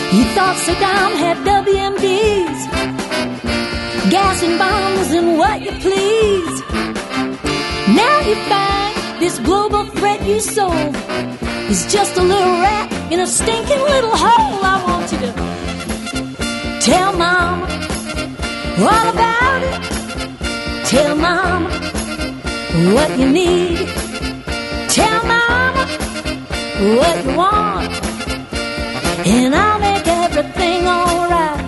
You thought Saddam had WMDs, gas and bombs and what you please. Now you find this global threat you sold is just a little rat in a stinking little hole. I want you to tell Mama all about it. Tell Mama what you need. Tell Mama what you want, and I'll make everything alright.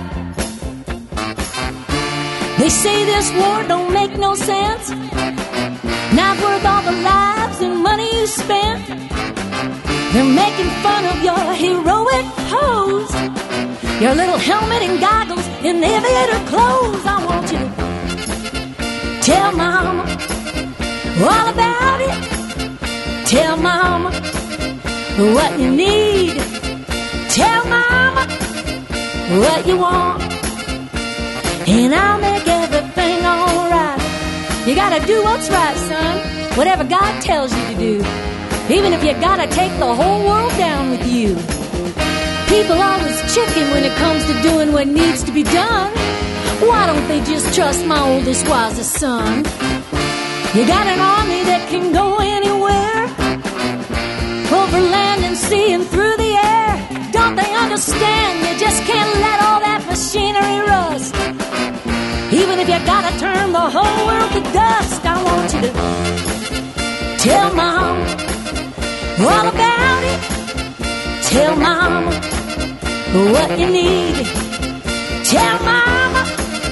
They say this war don't make no sense, not worth all the lives and money you spent. They're making fun of your heroic pose, your little helmet and goggles and aviator clothes. I want you to tell Mama all about it. Tell Mama what you need. Tell Mama what you want, and I'll make everything alright. You gotta do what's right, son, whatever God tells you to do, even if you gotta take the whole world down with you. People always chicken when it comes to doing what needs to be done. Why don't they just trust my oldest, wisest son? You got an army that can go anywhere, over land and sea and through the air. Don't they understand you just can't let all that machinery rust? Even if you gotta turn the whole world to dust, I want you to tell Mama all about it. Tell Mama what you need. Tell Mama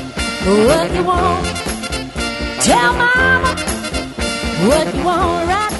what you want. Tell Mama what you want right